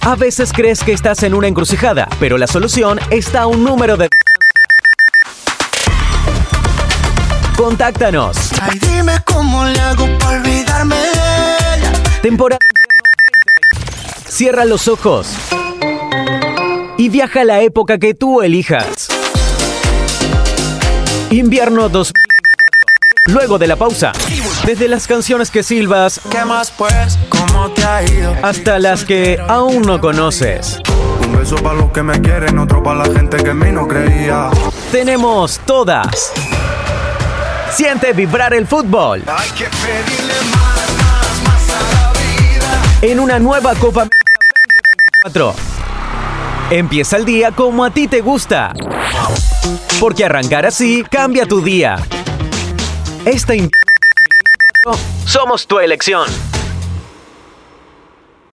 A veces crees que estás en una encrucijada, pero la solución está a un número de distancia. Contáctanos. Ay, dime cómo le hago para olvidarme de ella. Temporada invierno 2020. Cierra los ojos y viaja a la época que tú elijas. Invierno 2024. Luego de la pausa, desde las canciones que silbas, ¿Qué más pues? ¿Cómo te ha ido? hasta las que aún no conoces. Un beso para los que me quieren, otro para la gente que en mí no creía. Tenemos todas. Siente vibrar el fútbol Hay que pedirle más a la vida. en una nueva Copa América 2024. Empieza el día como a ti te gusta, porque arrancar así cambia tu día. Este invierno 2024 somos tu elección.